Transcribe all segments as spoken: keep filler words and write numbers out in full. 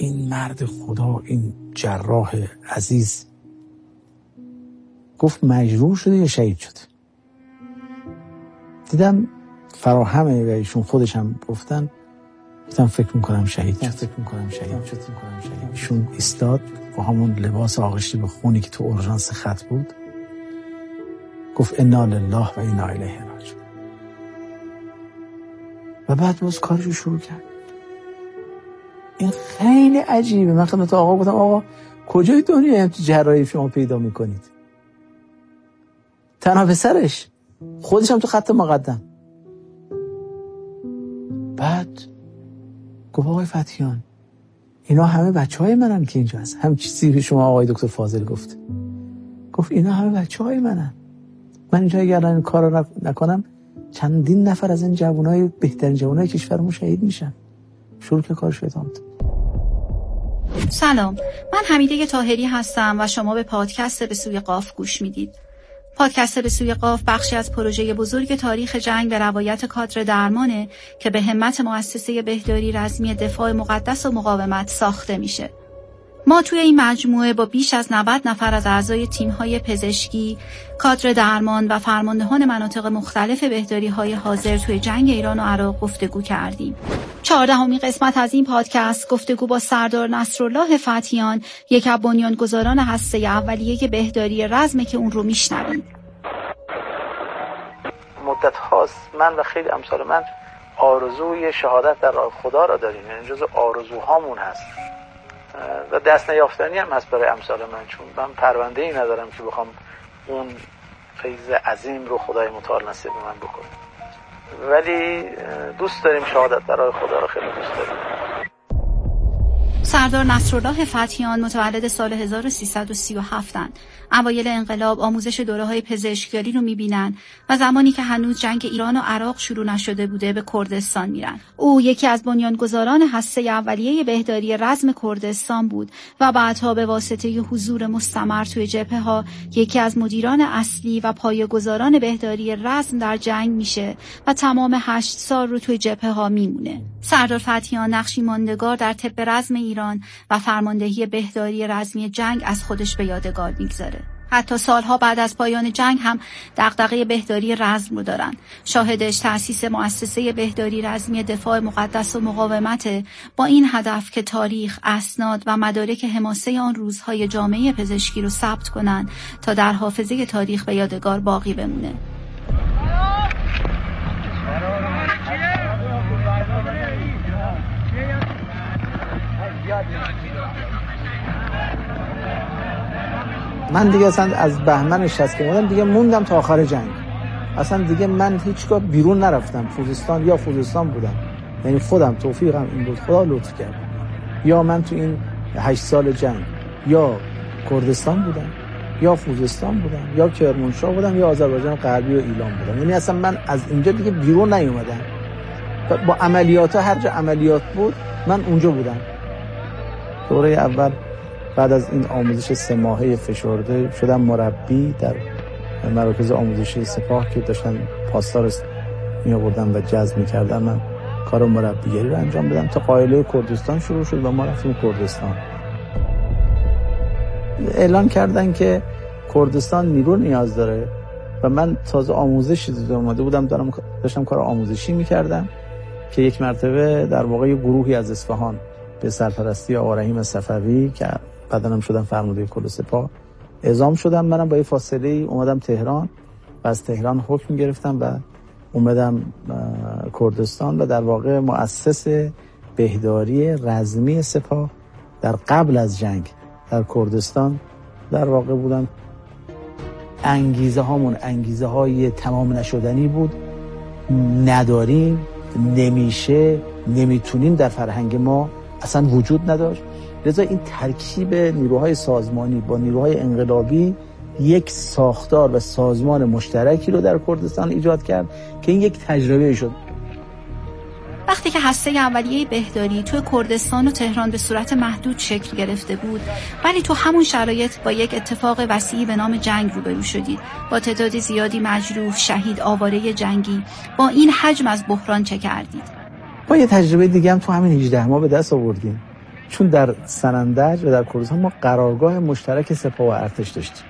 این مرد خدا، این جراح عزیز، گفت مجروح شده یا شهید شده؟ دیدم فراهمه و ایشون خودش هم گفتن، گفتم فکر میکنم شهید شد. فکر میکنم شهید شد. ایشون ایستاد با همون لباس آغشته به خونی که تو اورژانس خط بود، گفت انا لله و انا الیه راجعون. و بعد باز کارشو شروع کرد. این خیلی عجیبه. من خدمت آقا گفتم آقا کجای دنیا همچین جراحی شما پیدا میکنید؟ تنها پسرش، خودش هم تو خط مقدم. بعد گفت آقای فتحیان اینا همه بچه های منن که اینجا هست. هم چیزی که شما آقای دکتر فاضل گفت. گفت اینا همه بچه های منن. من اینجا اگر این کار رو نکنم چندین نفر از این جوانای بهترین جوانای کشورمون شهید میشن. شروع که کارش ادامه داد. سلام، من حمیده طاهری هستم و شما به پادکست به سوی قاف گوش میدید. پادکست به سوی قاف بخشی از پروژه بزرگ تاریخ جنگ به روایت کادر درمانه که به همت مؤسسه بهداری رزمی دفاع مقدس و مقاومت ساخته میشه. ما توی این مجموعه با بیش از نود نفر از اعضای تیم‌های پزشکی، کادر درمان و فرماندهان مناطق مختلف بهداری‌های حاضر توی جنگ ایران و عراق گفتگو کردیم. چهاردهمین قسمت از این پادکست گفتگو با سردار نصرالله فتحیان، یک از بنیانگذاران هسته اولیه بهداری رزم که اون رو میشنوید. مدت هاست من و خیلی امثال من آرزوی شهادت در راه خدا را داریم، یعنی جزو آرزوهامون هست و دست نیافتنی هم هست برای امثال من، چون من پرونده ای ندارم که بخوام اون فیض عظیم رو خدای متعال نصیب من بکنه، ولی دوست داریم شهادت در راه خدا رو خیلی دوست داریم. سردار نصرالله فتحیان متولد سال هزار و سیصد و سی و هفت اند. اوایل انقلاب آموزش دوره‌های پزشکیاری رو می‌بینن و زمانی که هنوز جنگ ایران و عراق شروع نشده بوده به کردستان میرن. او یکی از بنیانگذاران هسته اولیه بهداری رزم کردستان بود و بعدها به واسطه حضور مستمر توی جبهه‌ها یکی از مدیران اصلی و پایه‌گذاران بهداری رزم در جنگ میشه و تمام هشت سال رو توی جبهه‌ها میمونه. سردار فتحیان نقشی ماندگار در طب رزم ایران و فرماندهی بهداری رزمی جنگ از خودش به یادگار میگذاره. حتی سالها بعد از پایان جنگ هم دغدغه بهداری رزم رو دارن. شاهدش تأسیس مؤسسه بهداری رزمی دفاع مقدس و مقاومت با این هدف که تاریخ، اسناد و مدارک حماسه آن روزهای جامعه پزشکی رو ثبت کنن تا در حافظه تاریخ به یادگار باقی بمونه. من دیگه اصلا از بهمن شصت که اومدم دیگه موندم تا آخر جنگ. اصلا دیگه من هیچگاه بیرون نرفتم. خوزستان یا خوزستان بودم، یعنی خودم توفیقم این بود، خدا لطف کرد. یا من تو این هشت سال جنگ یا کردستان بودم یا خوزستان بودم یا کرمانشاه بودم یا آذربایجان غربی و ایلام بودم. یعنی اصلا من از اینجا دیگه بیرون نیومدم. با عملیات ها هر جا عملیات بود من اونجا بودم. دوره اول بعد از این آموزش سه ماهه فشرده شدم مربی در مراکز آموزشی سپاه که داشتن پاسدار می آوردن و جذب می‌کردن. من کار مربیگری رو انجام بدم تا قائله کردستان شروع شد و ما رفتیم کردستان. اعلان کردن که کردستان نیرو نیاز داره و من تازه آموزش دیده اومده بودم، دارم داشتم کار آموزشی می‌کردم که یک مرتبه در واقع گروهی از اصفهان به سرپرستی آقا رحیم صفوی که بعداً هم شدم فرمانده کل سپاه اعزام شدم. منم با یه فاصله اومدم تهران و از تهران حکم گرفتم و اومدم کردستان و در واقع مؤسس بهداری رزمی سپاه در قبل از جنگ در کردستان در واقع بودم. انگیزه هامون انگیزه های تمام نشدنی بود. نداریم، نمیشه، نمیتونیم، در فرهنگ ما اصلا وجود نداشت. لذا این ترکیب نیروهای سازمانی با نیروهای انقلابی یک ساختار و سازمان مشترکی رو در کردستان ایجاد کرد که این یک تجربه شد. وقتی که هسته اولیه بهداری توی کردستان و تهران به صورت محدود شکل گرفته بود، ولی تو همون شرایط با یک اتفاق وسیعی به نام جنگ روبرو شدید، با تعداد زیادی مجروح، شهید، آواره جنگی. با این حجم از بحران چه کردید؟ با یه تجربه دیگه هم تو همین هجده ماه به دست آوردیم چون در سنندج و در کردستان ما قرارگاه مشترک سپاه و ارتش داشتیم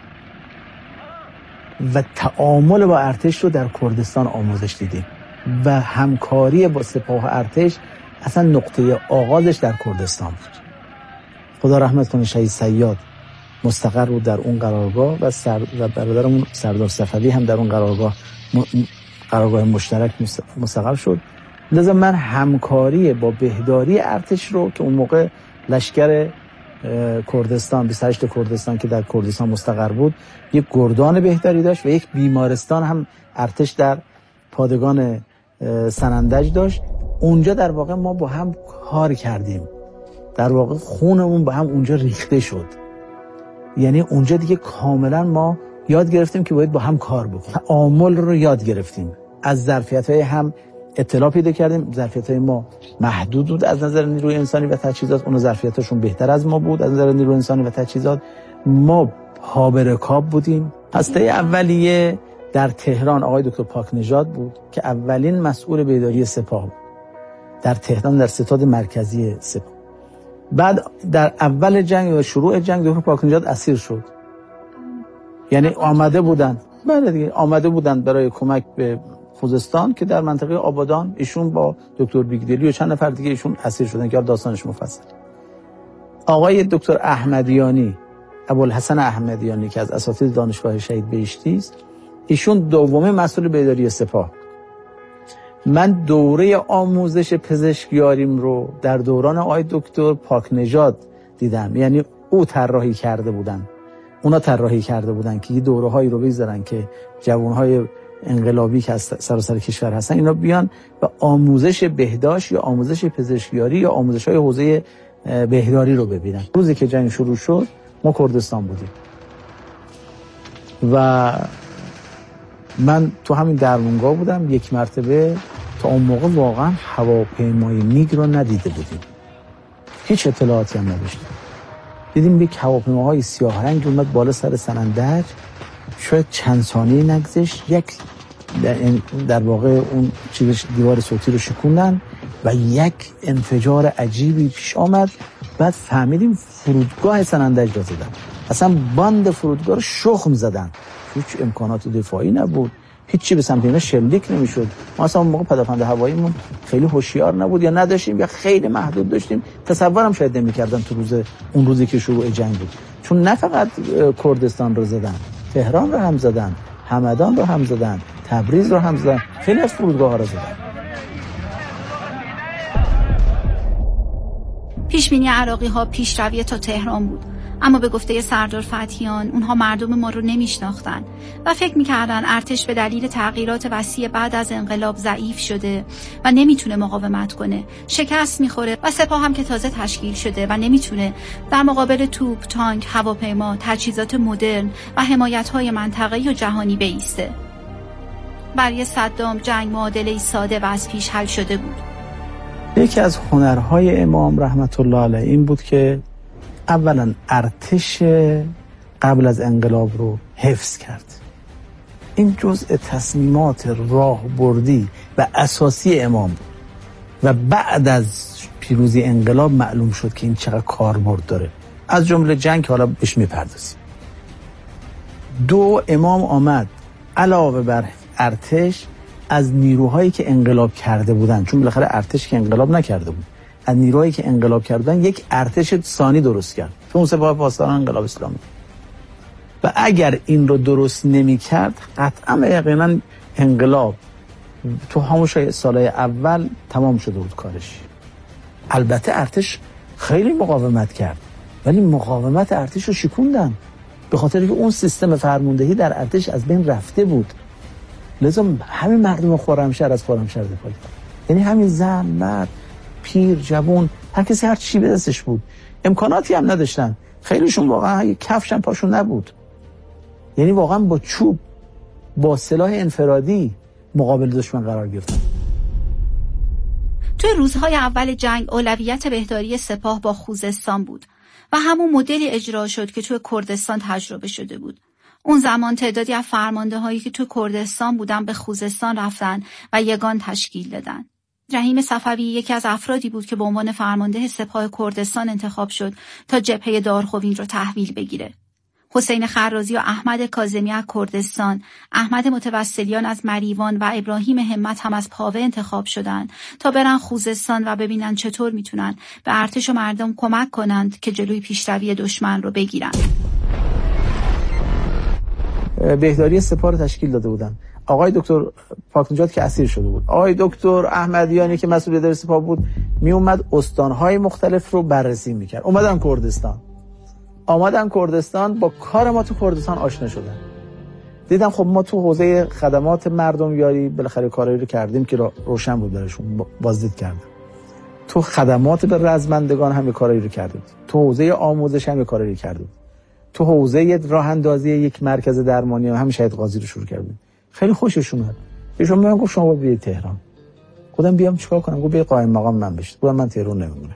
و تعامل با ارتش رو در کردستان آموزش دیدیم و همکاری با سپاه و ارتش اصلا نقطه آغازش در کردستان بود. خدا رحمت کنه شهید صیاد مستقر بود در اون قرارگاه و, سر و برادرمون سردار صفوی هم در اون قرارگاه م... قرارگاه مشترک مستقر شد. لذا من همکاری با بهداری ارتش رو که اون موقع لشکر کردستان بیست و هشت کردستان که در کردستان مستقر بود یک گردان بهداری داشت و یک بیمارستان هم ارتش در پادگان سنندج داشت. اونجا در واقع ما با هم کار کردیم، در واقع خونمون با هم اونجا ریخته شد. یعنی اونجا دیگه کاملا ما یاد گرفتیم که باید با هم کار بکنیم، تعامل رو یاد گرفتیم، از ظرفیت‌های هم اطلاع پیدا کردیم. ظرفیت‌های ما محدود بود از نظر نیروی انسانی و تجهیزات، اون ظرفیتاشون بهتر از ما بود از نظر نیروی انسانی و تجهیزات. ما پا به رکاب بودیم. هسته اولیه در تهران آقای دکتر پاکنژاد بود که اولین مسئول بهداری سپاه بود در تهران، در ستاد مرکزی سپاه. بعد در اول جنگ و شروع جنگ دکتر پاکنژاد اسیر شد. یعنی آمده بودن بله دیگه آمده بودن برای کمک به خوزستان که در منطقه آبادان ایشون با دکتر بیگدلی و چند نفر دیگه ایشون اسیر شدن که داستانش مفصل. آقای دکتر احمدیانی، ابوالحسن احمدیانی که از اساتید دانشگاه شهید بهشتی است، ایشون دومین مسئول بهداری سپاه. من دوره آموزش پزشکیاریم رو در دوران آقای دکتر پاکنژاد دیدم. یعنی او طراحی کرده بودن، اونا طراحی کرده بودن که یه دوره‌هایی رو بگذارن که جوان‌های انقلابی که از سراسر کشور هستن اینا بیان و آموزش بهداشت یا آموزش پزشکیاری یا آموزش‌های حوزه بهداری رو ببینن. روزی که جنگ شروع شد ما کردستان بودیم و من تو همین درمونگاه بودم. یک مرتبه تا اون موقع واقعا هواپیمای میگ رو ندیده بودیم، هیچ اطلاعاتی هم نداشتیم. دیدیم یک هواپیماهای سیاه رنگ اومد بالا سر سنندج، شاید چند ثانیه نگذشت یک در, در واقع اون چیزش دیوار صوتی رو شکوندن و یک انفجار عجیبی پیش آمد. بعد فهمیدیم فرودگاه سنندج را زدن، اصلا باند فرودگاه رو شخم زدن، هیچ امکانات دفاعی نبود، هیچی به سمت اینا شلیک نمیشد. ما اصلا اون موقع پدافند هواییمون خیلی هوشیار نبود یا نداشتیم یا خیلی محدود داشتیم، تصورم شاید نمی‌کردن تو روز اون روزی که شروع جنگ بود. چون نه فقط کردستان رو زدن، تهران رو هم زدن، همدان رو هم زدن، تبریز رو هم زدن، خیلی از فرودگاه‌ها رو زدن. پیشبینی عراقی‌ها پیشروی تا تهران بود، اما به گفته سردار فتحیان اونها مردم ما رو نمیشناختن و فکر میکردن ارتش به دلیل تغییرات وسیع بعد از انقلاب ضعیف شده و نمیتونه مقاومت کنه، شکست میخوره و سپاه هم که تازه تشکیل شده و نمیتونه در مقابل توپ، تانک، هواپیما، تجهیزات مدرن و حمایت‌های منطقه‌ای و جهانی بایسته. برای صدام جنگ معادله‌ای ساده و از پیش حل شده بود. یکی از هنرهای امام رحمت الله علیه این بود که اولا ارتش قبل از انقلاب رو حفظ کرد. این جزء تصمیمات راهبردی و اساسی امام بود و بعد از پیروزی انقلاب معلوم شد که این چقدر کاربرد داره، از جمله جنگ حالا بهش میپردازیم. دو، امام آمد علاوه بر ارتش از نیروهایی که انقلاب کرده بودن، چون بالاخره ارتش که انقلاب نکرده بود، از نیروهایی که انقلاب کردن یک ارتش ثانی درست کرد که اون سپاه پاسداران انقلاب اسلامی. و اگر این رو درست نمی کرد قطعا و یقینا انقلاب تو همون سالهای اول تمام شده بود کارش. البته ارتش خیلی مقاومت کرد ولی مقاومت ارتش رو شکوندن به خاطر که اون سیستم فرماندهی در ارتش از بین رفته بود. لذا همین مردم خرمشهر از خرمشهر دفاع کرد، یعنی همین زن، مرد، پیر، جوان، هر کسی هر چی به دستش بود. امکاناتی هم نداشتن، خیلیشون واقعا یک کفش هم پاشون نبود، یعنی واقعا با چوب، با سلاح انفرادی مقابل دشمن قرار گرفتن. توی روزهای اول جنگ اولویت بهداری سپاه با خوزستان بود و همون مدلی اجرا شد که توی کردستان تجربه شده بود. اون زمان تعدادی از فرمانده هایی که توی کردستان بودن به خوزستان رفتن و یگان تشکیل دادن. رحیم صفوی یکی از افرادی بود که به عنوان فرمانده سپاه کردستان انتخاب شد تا جبهه دارخوین رو تحویل بگیره. حسین خرازی و احمد کاظمی از کردستان، احمد متوسلیان از مریوان و ابراهیم همت هم از پاوه انتخاب شدند تا برن خوزستان و ببینن چطور میتونن به ارتش و مردم کمک کنند که جلوی پیشروی دشمن رو بگیرن. بهداری سپاه رو تشکیل داده بودن. آقای دکتر پاکنژاد که اسیر شده بود، آقای دکتر احمدیانی که مسئول اداره سپاه بود می اومد استانهای مختلف رو بررسی میکرد. اومدن کردستان آمدن کردستان با کار ما تو کردستان آشنا شدن. دیدم خب ما تو حوزه خدمات مردم یاری بالاخره کارایی رو کردیم که روشن بود براشون، بازدید کردم. تو خدمات به رزمندگان هم کارایی رو کردیم. تو حوزه آموزش هم کارایی کردیم. تو حوزه راه اندازی یک مرکز درمانی هم شهید قاضی رو شروع کردیم. خیلی خوششون اومد. ایشون میگن گفت شما باید بیاید تهران. خودم بیام چیکار کنم؟ گفت بیا قائم مقام من بشید. گفتم من تهران نمیمونم.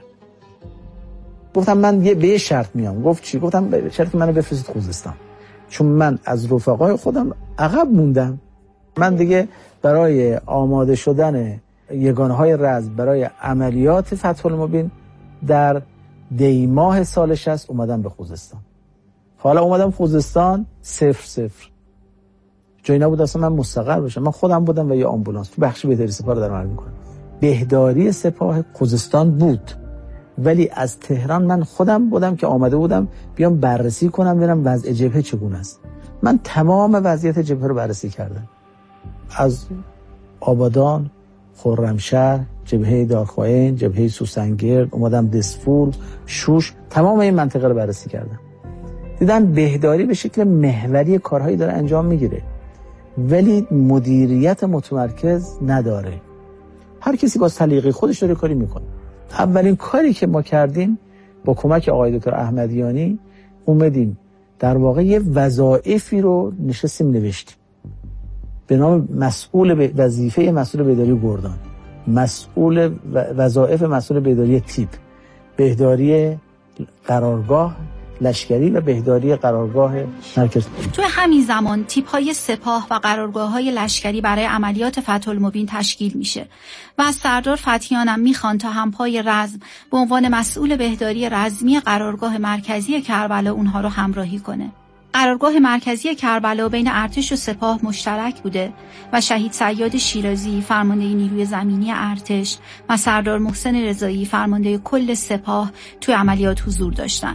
گفتم من یه به شرط میام. گفت چی؟ گفتم شرطی منو بفرستید خوزستان، چون من از رفقای خودم عقب موندم. من دیگه برای آماده شدن یگانه‌های رزم برای عملیات فتح المبین در دی ماه سال شصت اومدم به خوزستان. حالا اومدم خوزستان صفر صفر جایی نبود اصلا من مستقر بشم. من خودم بودم و یه آمبولانس تو بخش بهداری سپاه رو دارم میکنم. بهداری سپاه خوزستان بود، ولی از تهران من خودم بودم که آمده بودم بیام بررسی کنم ببینم وضع جبهه چگونه است. من تمام وضعیت جبهه رو بررسی کردم، از آبادان، خرمشهر، جبهه دارخواین، جبهه سوسنگرد، اومدم دسفول، شوش، تمام این منطقه رو بررسی کردم. دیدن بهداری به شکل محوری کارهایی داره انجام میگیره، ولی مدیریت متمرکز نداره. هر کسی با سلیقه خودش داره کاری میکنه. اولین کاری که ما کردیم با کمک آقای دکتر احمدیانی اومدیم در واقع یه وظایفی رو نشستیم نوشتیم به نام مسئول وظیفه مسئول بهداری گردان، مسئول وظایف مسئول بهداری تیپ، بهداری قرارگاه لشکری و بهداری قرارگاه مرکز. توی همین زمان تیپ‌های سپاه و قرارگاه‌های لشکری برای عملیات فتح المبین تشکیل میشه و از سردار فتحیان هم میخوان تا همپای رزم به عنوان مسئول بهداری رزمی قرارگاه مرکزی کربلا اونها رو همراهی کنه. قرارگاه مرکزی کربلا بین ارتش و سپاه مشترک بوده و شهید صیاد شیرازی فرمانده نیروی زمینی ارتش و سردار محسن رضایی فرمانده کل سپاه توی عملیات حضور داشتن.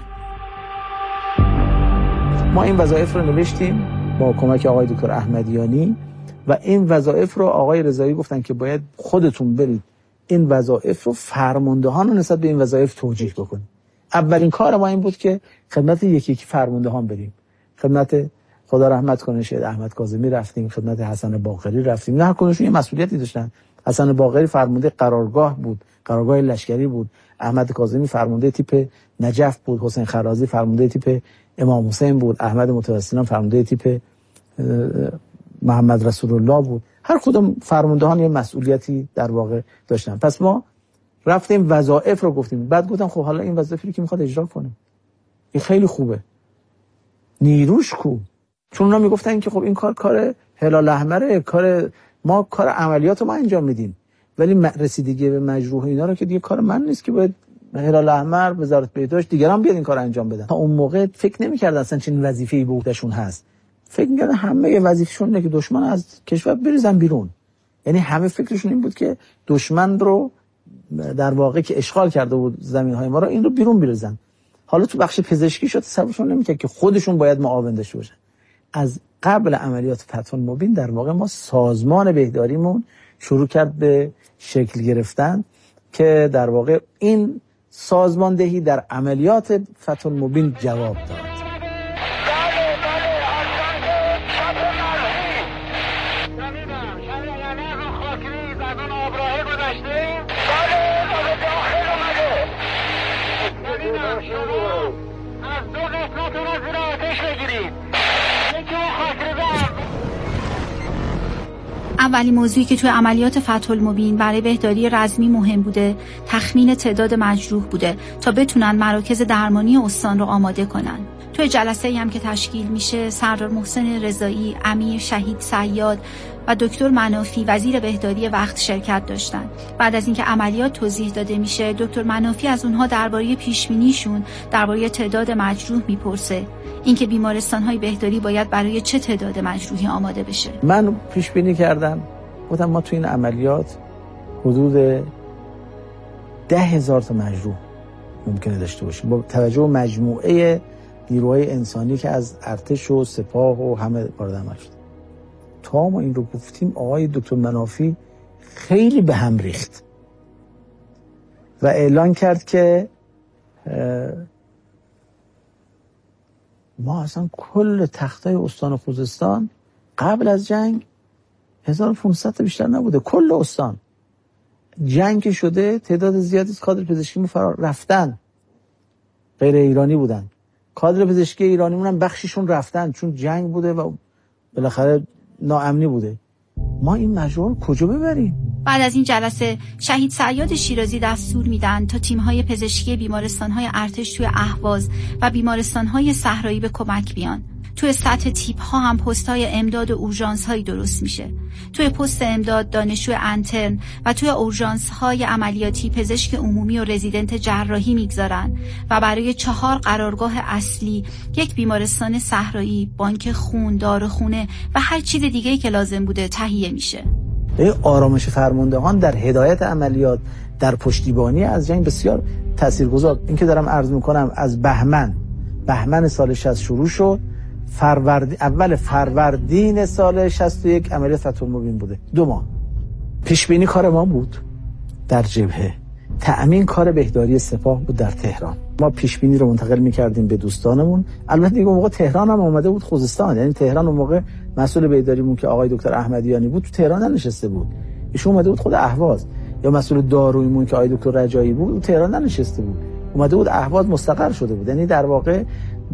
ما این وظایف رو نوشتیم با کمک آقای دکتر احمدیانی و این وظایف رو آقای رضایی گفتن که باید خودتون برید این وظایف رو فرماندهان رو نسبت به این وظایف توجیه بکنید. اولین کار ما این بود که خدمت یکی یکی فرماندهان بریم. خدمت خدا رحمت کنه شهید احمد کاظمی رفتیم، خدمت حسن باقری رفتیم. نه هر کدومشون یه مسئولیتی داشتن. حسن باقری فرمانده قرارگاه بود، قرارگاه لشکری بود. احمد کاظمی فرمانده تیپ نجف بود، حسین خرازی فرمانده تیپ امام حسین بود، احمد متوسلیان فرمانده تیپ محمد رسول الله بود. هر کدوم فرماندهان یه مسئولیتی در واقع داشتن. پس ما رفتیم وظایف رو گفتیم. بعد گفتم خب حالا این وظایفی رو که میخواد اجرا کنه این خیلی خوبه، نیروش کو؟ چون اونا میگفتن که خب این کار کار هلال احمره، کار ما، کار عملیات ما انجام میدیم، ولی رسیدگی به مجروح اینا رو که دیگه کار من نیست که باید هلال احمر، وزارت بهداشت، دیگران بیاد این کار انجام بدن. تا اون موقع فکر نمی‌کردن اصلا چه وظیفه‌ای به عهدهشون هست. فکر می‌کردن همه وظیفه‌شون اینه که دشمن از کشور بریزن بیرون. یعنی همه فکرشون این بود که دشمن رو در واقع که اشغال کرده بود زمین‌های ما رو این رو بیرون بریزن. حالا تو بخش پزشکی شد تصورشون نمی‌کرد که خودشون باید معاون داشته باشن. از قبل عملیات فتح المبین در واقع ما سازمان بهداریمون شروع کرد به شکل گرفتن که در واقع این سازماندهی در عملیات فتح المبین جواب داد. اولین موضوعی که توی عملیات فتح المبین برای بهداری رزمی مهم بوده تخمین تعداد مجروح بوده تا بتونن مراکز درمانی استان رو آماده کنن. توی جلسه‌ای هم که تشکیل میشه سردار محسن رضایی، امیر شهید صیاد و دکتر منافی وزیر بهداری وقت شرکت داشتن. بعد از اینکه عملیات توضیح داده میشه، دکتر منافی از اونها درباره پیش‌بینیشون درباره تعداد مجروح میپرسه، اینکه بیمارستان‌های بهداری باید برای چه تعداد مجروحی آماده بشه. من پیش بینی کردم، گفتم ما تو این عملیات حدود ده هزار تا مجروح ممکنه داشته باشیم با توجه به مجموعه نیروهای انسانی که از ارتش و سپاه و همه وارد عمل شد. تا ما این رو گفتیم آقای دکتر منافی خیلی به هم ریخت و اعلان کرد که ما اصلا کل تختای استان خوزستان قبل از جنگ هزار و پانصد تا بیشتر نبوده. کل استان جنگ شده، تعداد زیادی از کادر پزشکی فرار رفتن، غیر ایرانی بودن. کادر پزشکی ایرانیمون هم بخشیشون رفتن چون جنگ بوده و بالاخره ناامنی بوده. ما این مجموعه کجا ببریم؟ بعد از این جلسه شهید صیاد شیرازی دستور میدن تا تیم‌های پزشکی بیمارستان‌های ارتش توی اهواز و بیمارستان‌های صحرایی به کمک بیان. توی سطح تیپ‌ها هم پست‌های امداد و اورژانس‌هایی درست میشه. توی پست امداد دانشجو انترن و توی اورژانس‌های عملیاتی پزشک عمومی و رزیدنت جراحی میگذارن و برای چهار قرارگاه اصلی، یک بیمارستان صحرایی، بانک خون، داروخونه و هر چیز دیگه‌ای که لازم بوده تهیه میشه. آرامش فرماندهان در هدایت عملیات، در پشتیبانی از جنگ بسیار تاثیرگذار. این که دارم عرض میکنم از بهمن بهمن سال شصت شروع شد، فروردین اول فروردین سال شصت و یک عملیات فتح المبین بوده. دو ماه پیش بینی کار ما بود در جبهه، تأمین کار بهداری سپاه بود در تهران. ما پیش بینی رو منتقل می‌کردیم به دوستانمون. البته دیگه اون موقع تهران هم اومده بود خوزستان، یعنی تهران اون موقع مسئول بهداریمون که آقای دکتر احمدیانی بود تو تهران نشسته بود، ایشون اومده بود خود اهواز. یا مسئول داروییمون که آقای دکتر رجایی بود تو تهران نشسته بود، اومده بود اهواز مستقر شده بود. یعنی در واقع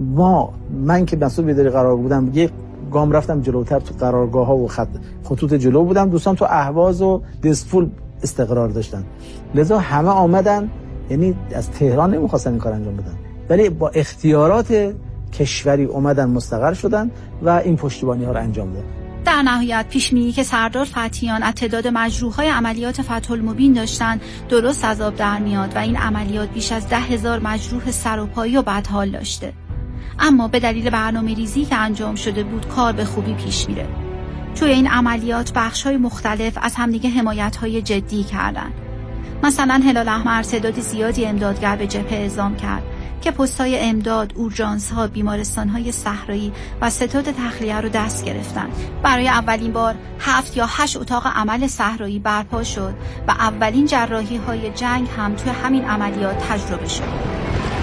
ما من که مسئول بهداری قرار بودم یک گام رفتم جلوتر، تو قرارگاه‌ها و خط خطوط جلو بودم، دوستان تو اهواز و دسفول استقرار داشتن، لذا همه آمدن، یعنی از تهران نمیخواستن این کار انجام بدن ولی با اختیارات کشوری اومدن مستقر شدن و این پشتیبانی ها رو انجام دادن. در نهایت پیش‌بینی که سردار فتحیان از تعداد مجروح‌های عملیات فتح المبین داشتن درست از آب در میاد و این عملیات بیش از ده هزار مجروح سر و پایی و بدحال داشته. اما به دلیل برنامه‌ریزی که انجام شده بود کار به خوبی پیش میره. توی این عملیات بخش‌های مختلف از همدیگه حمایت‌های جدی کردن. مثلا هلال احمر تعداد زیادی امدادگر به جبهه اعزام کرد که پست‌های امداد، اورژانس‌ها، بیمارستان‌های صحرایی و ستاد تخلیه رو دست گرفتن. برای اولین بار هفت یا هشت اتاق عمل صحرایی برپا شد و اولین جراحی‌های جنگ هم توی همین عملیات تجربه شد.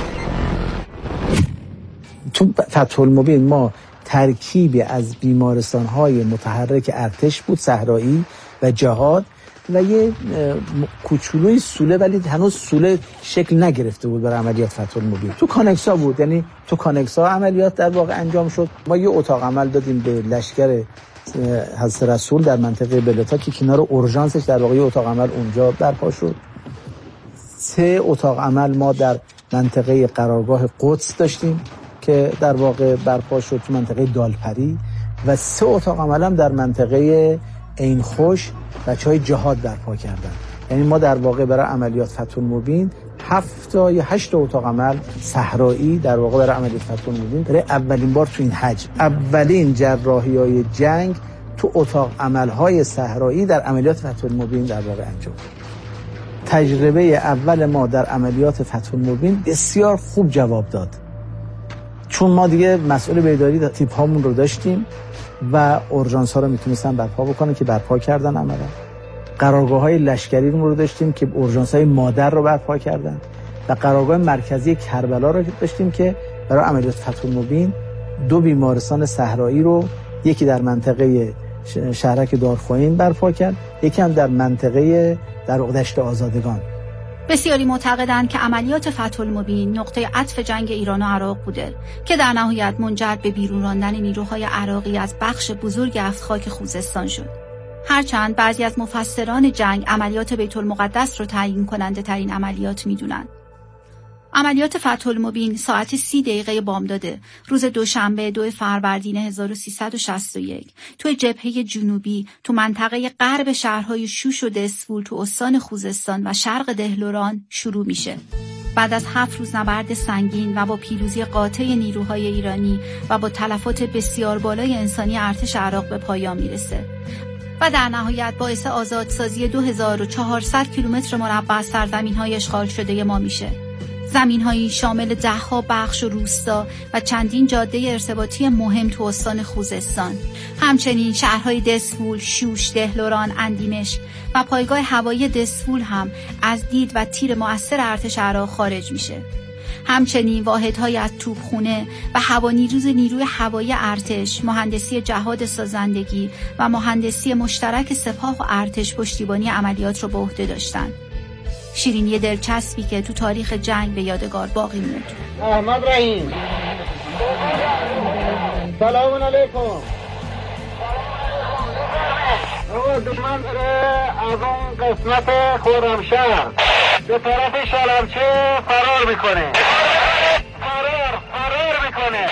تو فتح المبین ما ترکیبی از بیمارستان‌های متحرک ارتش بود، صحرایی و جهاد، و یه کوچولوی سوله ولی هنوز سوله شکل نگرفته بود برای عملیات فتح المبین. تو کانکسا بود، یعنی تو کانکسا عملیات در واقع انجام شد. ما یه اتاق عمل دادیم به لشکر حضرت رسول در منطقه بلتا که کنار اورژانسش در واقع اتاق عمل اونجا برپا شد. سه اتاق عمل ما در منطقه قرارگاه قدس داشتیم که در واقع برپا شد تو منطقه دالپری، و سه اتاق عمل هم در منطقه عین خوش بچهای جهاد برپا کردن. یعنی ما در واقع برای عملیات فتح المبین هفت تا یا هشت اتاق عمل صحرایی در واقع برای عملیات فتح المبین برای اولین بار تو این حجم، اولین جراحی‌های جنگ تو اتاق عمل‌های صحرایی در عملیات فتح المبین در واقع انجام. تجربه اول ما در عملیات فتح المبین بسیار خوب جواب داد، چون ما دیگه مسئول بهداری تیپ هامون رو داشتیم و اورژانس ها رو میتونستن برپا بکنن که برپا کردن عملا. قرارگاه های لشکری رو داشتیم که اورژانس های مادر رو برپا کردن و قرارگاه مرکزی کربلا رو داشتیم که برای عملیات فتح المبین دو بیمارستان صحرایی رو، یکی در منطقه شهرک دارخوین برپا کرد، یکی هم در منطقه در دشت آزادگان. بسیاری معتقدند که عملیات فتح المبین نقطه عطف جنگ ایران و عراق بوده که در نهایت منجر به بیرون راندن نیروهای عراقی از بخش بزرگ خاک خوزستان شد. هرچند بعضی از مفسران جنگ عملیات بیت المقدس رو تعیین کننده ترین عملیات میدونن. عملیات فتح المبین ساعت سی دقیقه بامداد روز دوشنبه دو فروردین هزار و سیصد و شصت و یک تو جبهه جنوبی تو منطقه غرب شهرهای شوش و دسفول تو استان خوزستان و شرق دهلوران شروع میشه. بعد از هفت روز نبرد سنگین و با پیروزی قاطع نیروهای ایرانی و با تلفات بسیار بالای انسانی ارتش عراق به پایان میرسه و در نهایت باعث آزادسازی دو هزار و چهارصد کیلومتر مربع سرزمین‌های اشغال شده ما میشه. زمین‌هایی شامل ده‌ها بخش و روستا و چندین جاده ارتباطی مهم تو استان خوزستان. همچنین شهرهای دسفول، شوش، دهلوران، اندیمشک و پایگاه هوایی دسفول هم از دید و تیر مؤثر ارتش عراق خارج میشه. همچنین واحدهای از توپخونه و هوانیروز نیروی هوایی ارتش، مهندسی جهاد سازندگی و مهندسی مشترک سپاه و ارتش پشتیبانی عملیات رو به عهده داشتن. شیرینی دلچسبی که تو تاریخ جنگ به یادگار باقی موند. احمد رحیم سلام علیکم. آقا دشمن داره از اون قسمت خرمشهر به طرف شلمچه فرار میکنه. فرار فرار میکنه.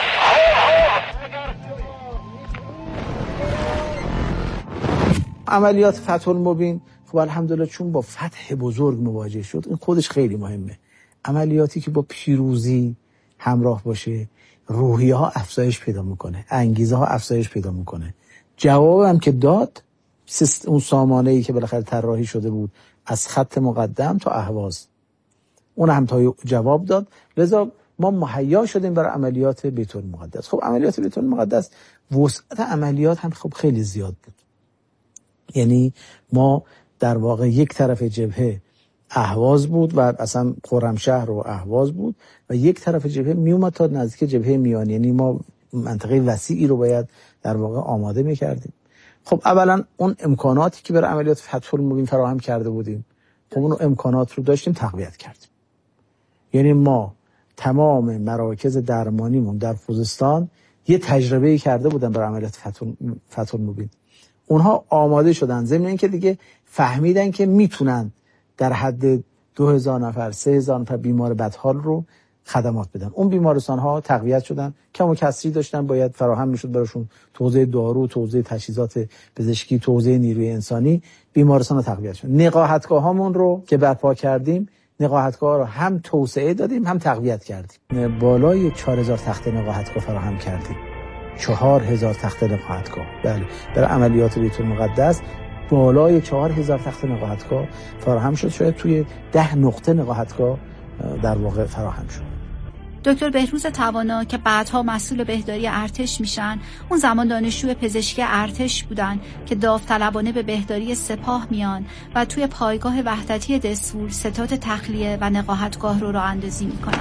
عملیات فتح المبین خب الحمدلله چون با فتح بزرگ مواجه شد، این خودش خیلی مهمه. عملیاتی که با پیروزی همراه باشه روحیه ها افزایش پیدا میکنه، انگیزه ها افزایش پیدا میکنه. جواب هم که داد اون سامانه‌ای که بالاخره طراحی شده بود از خط مقدم تا اهواز، اون هم تا جواب داد. لذا ما مهیا شدیم برای عملیات بیت المقدس. خب عملیات بیت المقدس وسعت عملیات هم خب خیلی زیاد بود. یعنی ما در واقع یک طرف جبهه اهواز بود و اصلا خرمشهر و اهواز بود و یک طرف جبهه می اومد تا نزدیک جبهه میانی. یعنی ما منطقه وسیعی رو باید در واقع آماده می‌کردیم. خب اولا اون امکاناتی که برای عملیات فتح المبین فراهم کرده بودیم، خب اون امکانات رو داشتیم تقویت کردیم. یعنی ما تمام مراکز درمانیمون در خوزستان یه تجربه‌ای کرده بودن برای عملیات فتح المبین. اونها آماده شدن، ضمن اینکه دیگه فهمیدن که میتونن در حد دو هزار نفر سه هزار نفر بیمار بدحال رو خدمات بدن. اون بیمارستان ها تقویت شدن، کم و کسری داشتن، باید فراهم میشد براشون توزیع دارو، توزیع تجهیزات پزشکی، توزیع نیروی انسانی. بیمارستان ها تقویت شد. نقاهتگاه هامون رو که برپا کردیم، نقاهتگاه رو هم توسعه دادیم هم تقویت کردیم. بالای چهار هزار تخت نقاهتگاه فراهم کردیم. چهار هزار تخت نقاهتگاه. بله، برای عملیات بیت المقدس بالای چهار هزار تخت نقاهتگاه فراهم شد. شاید توی ده نقطه نقاهتگاه در واقع فراهم شد. دکتر بهروز توانا که بعدها مسئول بهداری ارتش میشن، اون زمان دانشجو پزشکی ارتش بودن که داوطلبانه به بهداری سپاه میان و توی پایگاه وحدتی دسفول ستاد تخلیه و نقاهتگاه رو راه اندازی میکنن.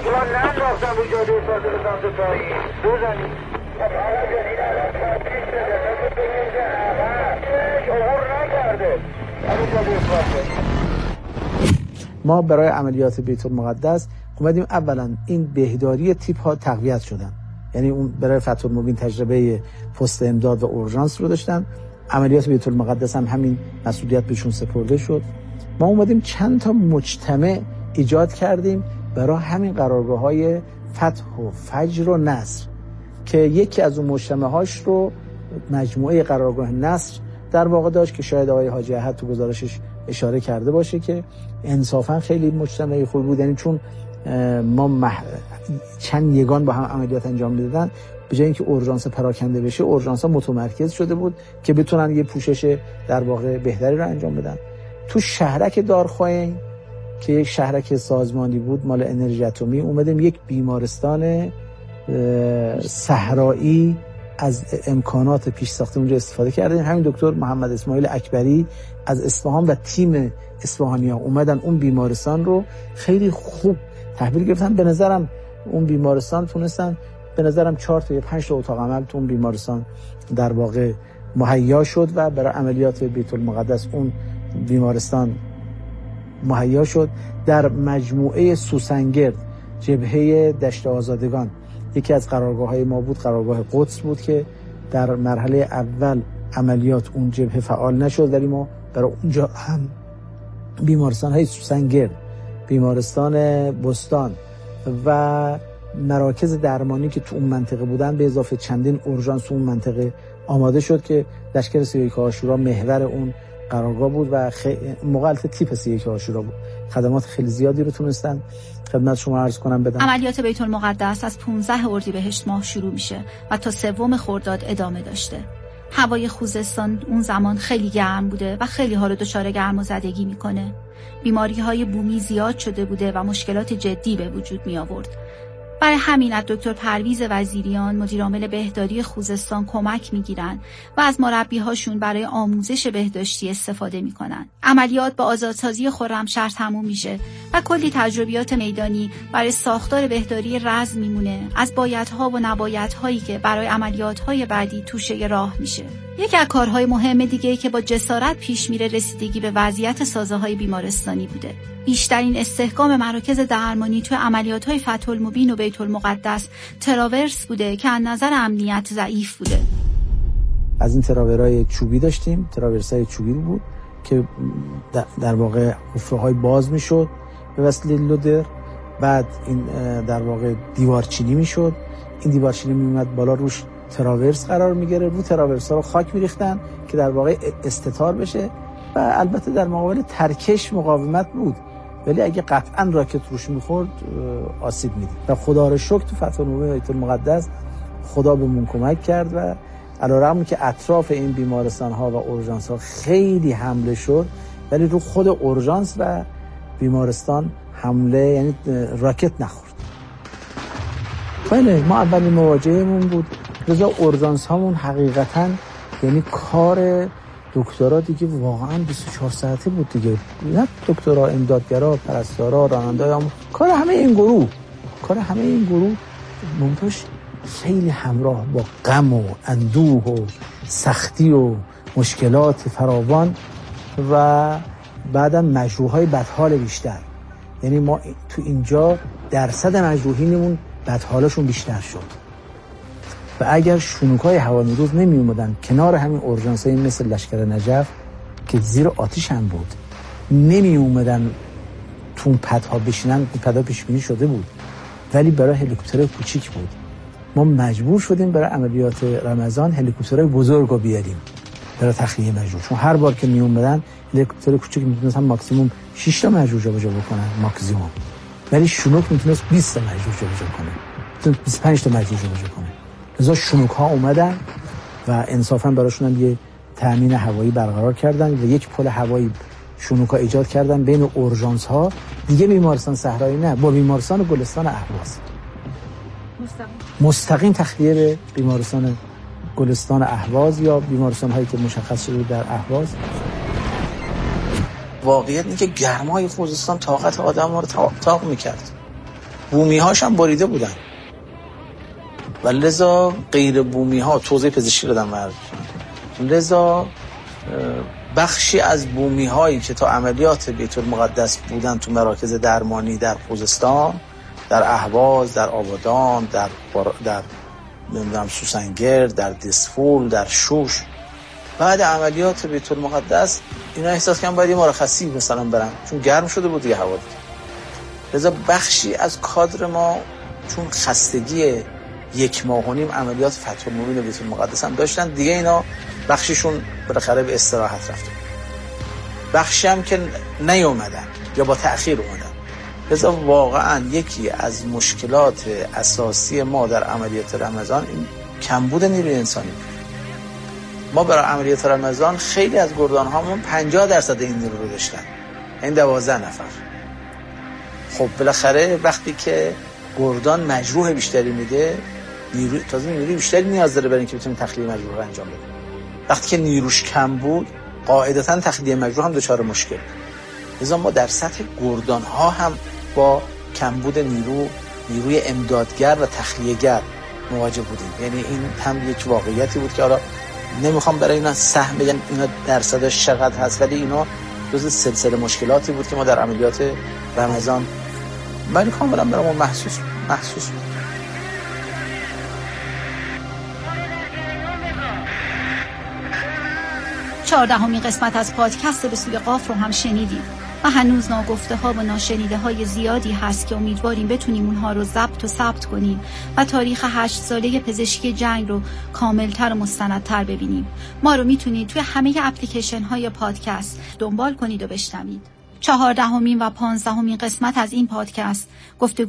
ما برای عملیات بیت المقدس اومدیم اولا این بهداری تیپ ها تقویت شدن. یعنی اون برای فتح المبین تجربه پست امداد و اورژانس رو داشتن. عملیات بیت المقدس هم همین مسئولیت بهشون سپرده شد. ما اومدیم چند تا مجتمع ایجاد کردیم برای همین قرارگاه‌های فتح و فجر و نصر که یکی از اون مجتمع‌هاش رو مجموعه قرارگاه نصر در واقع داشت که شاید آقای حاجی احد تو گزارشش اشاره کرده باشه که انصافا خیلی مجتمعی خوب بود. یعنی چون ما مح... چند یگان با هم عملیات انجام میدادن، به جای اینکه اورژانس پراکنده بشه، اورژانس ها متمرکز شده بود که بتونن یه پوشش در واقع بهتری رو انجام بدن. تو شهرک دارخواین که یک شهرک سازمانی بود مال انرژی اتمی، اومدیم یک بیمارستان صحرایی از امکانات پیش ساخته اونجا استفاده کردیم. همین دکتر محمد اسماعیل اکبری از اصفهان و تیم اصفهانی‌ها اومدن اون بیمارستان رو خیلی خوب تحویل گرفتن. به نظرم اون بیمارستان تونستن به نظرم چهار تا یا پنج تا اتاق عمل تو اون بیمارستان در واقع مهیا شد و برای عملیات بیت المقدس اون بیمارستان مهیا شد. در مجموعه سوسنگرد جبهه دشت آزادگان یکی از قرارگاه‌های ما بود، قرارگاه قدس بود که در مرحله اول عملیات اون جبهه فعال نشد، ولی ما برای اونجا هم بیمارستان‌های سوسنگرد، بیمارستان بستان و مراکز درمانی که تو اون منطقه بودن به اضافه چندین اورژانس اون منطقه آماده شد که لشکر سی و یک عاشورا محور اون قرارگاه بود و خی... موقع تیپ سی و یک عاشورا بود. خدمات خیلی زیادی رو تونستن خدمت شما عرض کنم بدن. عملیات بیت المقدس از پانزده اردیبهشت ماه شروع میشه و تا سوم خرداد ادامه داشته. هوای خوزستان اون زمان خیلی گرم بوده و خیلی ها رو دچار گرمازدگی میکنه. بیماری‌های بومی زیاد شده بوده و مشکلات جدی به وجود می آورد. برای همین از دکتر پرویز وزیریان مدیرعامل بهداری خوزستان کمک میگیرن و از مربی‌هاشون برای آموزش بهداشتی استفاده میکنن. عملیات با آزادسازی خرمشهر تموم میشه و کلی تجربیات میدانی برای ساختار بهداری رزم میمونه، از بایدها و نبایدهایی که برای عملیات‌های بعدی توشه راه میشه. یکی از کارهای مهم دیگه‌ای که با جسارت پیش میره رسیدگی به وضعیت سازه‌های بیمارستانی بوده. بیشترین استحکام مراکز درمانی توی عملیات‌های فتح المبین و بیت المقدس تراورس بوده که از نظر امنیت ضعیف بوده. از این تراورهای چوبی داشتیم، تراورس‌های چوبی بود که در واقع حفره‌های باز میشد به وسیله لودر. بعد این در واقع دیوارچینی میشد، این دیوارچینی میومد بالا، روش تراورس قرار میگیره، رو تراورس ها رو خاک میریختن که در واقع استتار بشه و البته در مقابل ترکش مقاومت بود، ولی اگه قطعا راکت روش میخورد آسیب میدید. و خدا رو شکر تو فتح المبین بیت المقدس خدا بهمون کمک کرد و علیرغم که اطراف این بیمارستان ها و اورژانس ها خیلی حمله شد، ولی رو خود اورژانس و بیمارستان حمله یعنی راکت نخورد. بله، ما اولین مواجهمون بود. رضا اورژانس هامون حقیقتاً یعنی کار دکترها دیگه واقعاً بیست و چهار ساعته بود دیگه، نه دکترها، امدادگرا، پرستارا، راننده‌ها، هم... کار همه این گروه کار همه این گروه منتش خیلی همراه با غم و اندوه و سختی و مشکلات فراوان و بعدم مجروح‌های بدحال بیشتر. یعنی ما تو اینجا درصد مجروحینمون بدحالشون بیشتر شد و اگر شونکای هوانیروز نمی اومدن کنار همین اورژانس‌های مثل لشکر نجف که زیر آتش هم بود، نمی اومدن تو اون پدها بشینن. این پدها پیش بینی شده بود ولی برای هلیکوپترهای کوچیک بود. ما مجبور شدیم برای عملیات رمضان هلیکوپترهای بزرگ رو بیاریم برای تخلیه مجروح، چون هر بار که می اومدن هلیکوپتر کوچیک میتونستن ماکسیموم شش تا مجروح جابجا بکنن ماکسیموم، ولی شونوک میتونست بیست تا مجروح جابجا کنه، میتونست بیست و پنج تا مجروح جابجا کنه. لذا شونوک ها اومدن و انصافا براشون هم یه تامین هوایی برقرار کردن و یک پل هوایی شونوک ها ایجاد کردن بین اورژانس ها. دیگه بیمارستان صحرایی نه، با بیمارستان گلستان اهواز مستقیم, مستقیم تخلیه به بیمارستان گلستان اهواز یا بیمارستان هایی که مشخص شده در اهواز. واقعیت اینه که گرمای خوزستان طاقت آدم ها رو تاق میکرد، بومی هاش هم بریده بودن و لذا غیر بومی ها توضیح پزشکی رو دادم مرد. لذا بخشی از بومی هایی که تا عملیات بیت المقدس بودن تو مراکز درمانی در خوزستان، در اهواز، در آبادان، در بار... در نمیدونم سوسنگر، در دسفول، در شوش، بعد عملیات بیت المقدس اینا احساس کردن باید یه مرخصی مثلا برن چون گرم شده بود دیگه هوا. لذا بخشی از کادر ما چون خستگی یک ماه و نیم عملیات فتح المبین بیت المقدس هم داشتن دیگه، اینا بخششون بالاخره به استراحت رفتن، بخشی هم که نیومدن یا با تأخیر اومدن. لذا واقعا یکی از مشکلات اساسی ما در عملیات رمضان این کمبود نیروی انسانی بود. ما برای عملیات رمضان خیلی از گردان هامون پنجاه درصد این نیرو رو داشتن، این دوازده نفر. خب بالاخره وقتی که گردان مجروح بیشتری میده، نیرو تازه نیروی بیشتری نیاز داره برای اینکه بتونه تخلیه مجروح رو انجام بده. وقتی که نیروش کم بود قاعدتاً تخلیه مجروح هم دچار مشکل. لذا ما در سطح گردان ها هم با کمبود نیرو، نیروی امدادگر و تخلیه‌گر مواجه بودیم. یعنی این هم یک واقعیتی بود که حالا نمیخوام برای اینا سهم بگم اینا درصدش چقدر هست، ولی اینا جزء سلسله مشکلاتی بود که ما در عملیات رمضان ولی کاملا برامون محسوس محسوس بود. چهاردهمین قسمت از پادکست به سوی قاف رو هم شنیدید. و هنوز ناگفته ها و ناشنیده های زیادی هست که امیدواریم بتونیم اونها رو ضبط و ثبت کنیم و تاریخ هشت ساله پزشکی جنگ رو کاملتر و مستندتر ببینیم. ما رو میتونید توی همه اپلیکیشن های پادکست دنبال کنید و بشنوید. چهاردهمین و پانزدهمین قسمت از این پادکست گفتگو